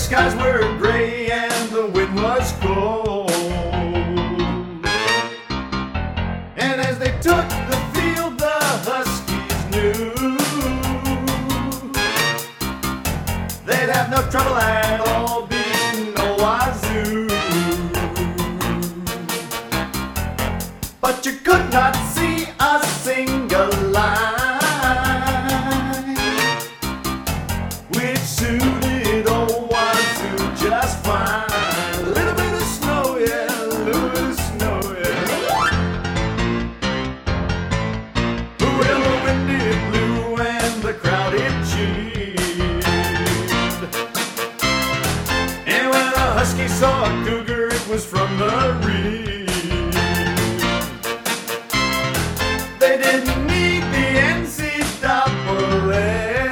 skies were gray and the wind was cold. And as they took the field, the Huskies knew they'd have no trouble at all beating Wazoo. But you could not see a single line which suited old Wazoo just fine. A little bit of snow, yeah, a little bit of snow, yeah. Well, the wind it blew and the crowd it cheered. And when the Husky saw a cougar, it was from the rear. They didn't need the NCAA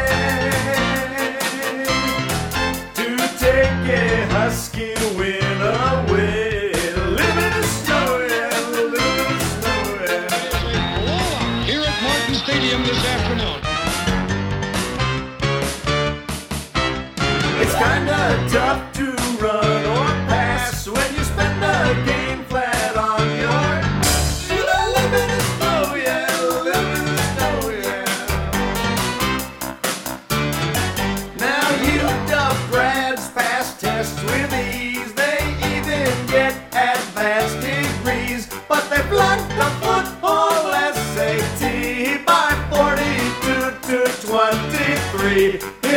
to take a Husky win away. A little bit of snow, yeah, a little bit of snow, yeah. Here at Martin Stadium this afternoon. It's kinda tough to run or pass when you spend a game flat on your. A little bit of snow, yeah, a little bit of snow, yeah. Now UW grads pass tests with ease. They even get advanced degrees, but they flunked the football SAT by 42 to 23.